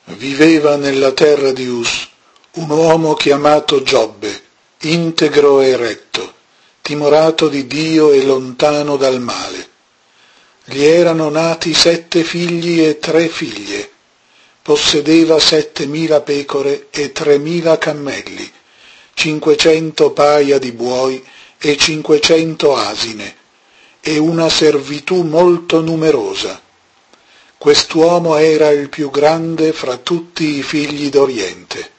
Viveva nella terra di Uz un uomo chiamato Giobbe, integro e retto, timorato di Dio e lontano dal male. Gli erano nati 7 figli e 3 figlie. Possedeva 7.000 pecore e 3.000 cammelli, 500 paia di buoi e 500 asine, e una servitù molto numerosa. Quest'uomo era il più grande fra tutti i figli d'Oriente.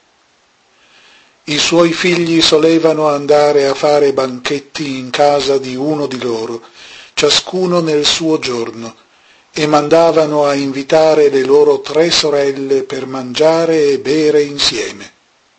I suoi figli solevano andare a fare banchetti in casa di uno di loro, ciascuno nel suo giorno, e mandavano a invitare le loro 3 sorelle per mangiare e bere insieme.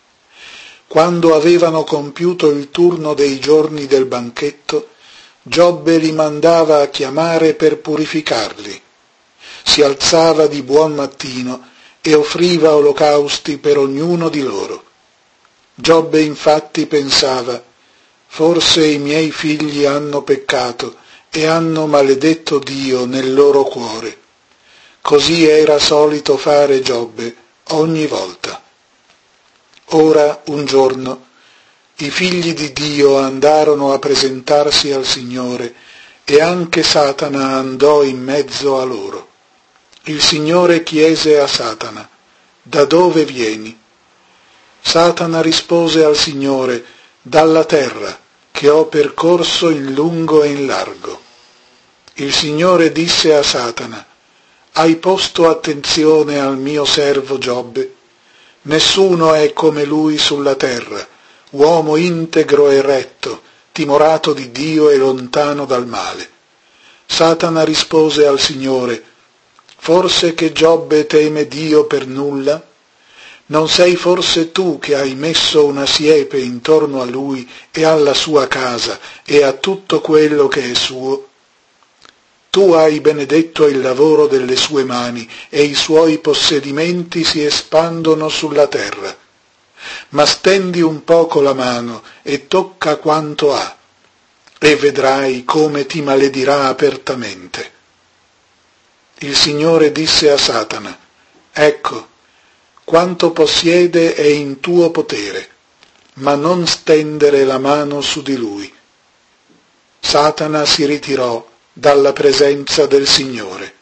Quando avevano compiuto il turno dei giorni del banchetto, Giobbe li mandava a chiamare per purificarli. Si alzava di buon mattino e offriva olocausti per ognuno di loro. Giobbe infatti pensava: forse i miei figli hanno peccato e hanno maledetto Dio nel loro cuore. Così era solito fare Giobbe ogni volta. Ora, un giorno, i figli di Dio andarono a presentarsi al Signore e anche Satana andò in mezzo a loro. Il Signore chiese a Satana: da dove vieni? Satana rispose al Signore: dalla terra, che ho percorso in lungo e in largo. Il Signore disse a Satana: hai posto attenzione al mio servo Giobbe? Nessuno è come lui sulla terra, uomo integro e retto, timorato di Dio e lontano dal male. Satana rispose al Signore: forse che Giobbe teme Dio per nulla? Non sei forse tu che hai messo una siepe intorno a lui e alla sua casa e a tutto quello che è suo? Tu hai benedetto il lavoro delle sue mani e i suoi possedimenti si espandono sulla terra. Ma stendi un poco la mano e tocca quanto ha, e vedrai come ti maledirà apertamente. Il Signore disse a Satana: ecco, quanto possiede è in tuo potere, ma non stendere la mano su di lui. Satana si ritirò dalla presenza del Signore.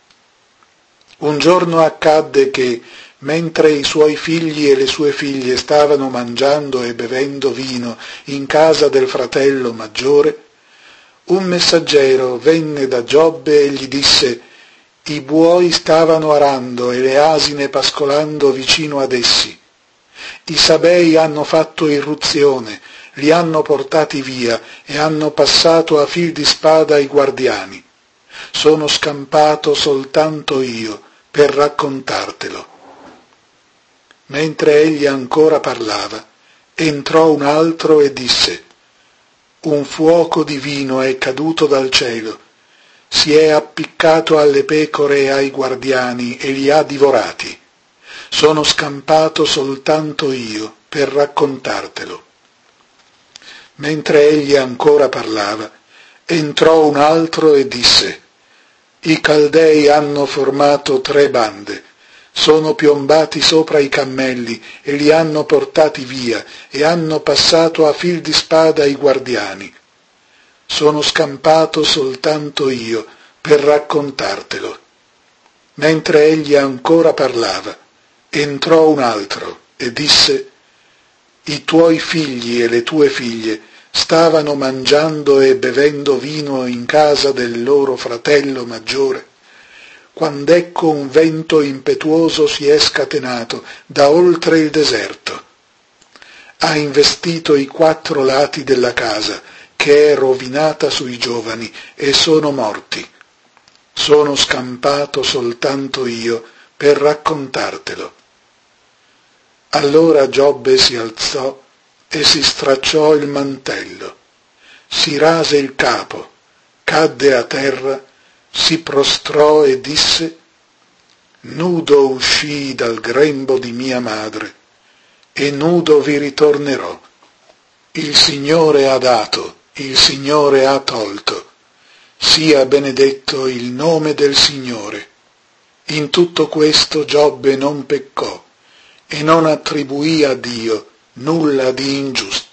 Un giorno accadde che, mentre i suoi figli e le sue figlie stavano mangiando e bevendo vino in casa del fratello maggiore, un messaggero venne da Giobbe e gli disse: i buoi stavano arando e le asine pascolando vicino ad essi. I Sabei hanno fatto irruzione, li hanno portati via e hanno passato a fil di spada i guardiani. Sono scampato soltanto io per raccontartelo. Mentre egli ancora parlava, entrò un altro e disse: un fuoco divino è caduto dal cielo, si è appiccato alle pecore e ai guardiani e li ha divorati. Sono scampato soltanto io per raccontartelo. Mentre egli ancora parlava, entrò un altro e disse: i Caldei hanno formato 3 bande, sono piombati sopra i cammelli e li hanno portati via e hanno passato a fil di spada i guardiani. Sono scampato soltanto io per raccontartelo. Mentre egli ancora parlava, entrò un altro e disse: i tuoi figli e le tue figlie stavano mangiando e bevendo vino in casa del loro fratello maggiore, quand'ecco un vento impetuoso si è scatenato da oltre il deserto. Ha investito i 4 lati della casa, che è rovinata sui giovani, e sono morti. Sono scampato soltanto io per raccontartelo. Allora Giobbe si alzò e si stracciò il mantello, si rase il capo, cadde a terra, si prostrò e disse: nudo uscii dal grembo di mia madre e nudo vi ritornerò. Il Signore ha dato, il Signore ha tolto, sia benedetto il nome del Signore. In tutto questo Giobbe non peccò e non attribuì a Dio nulla di ingiusto.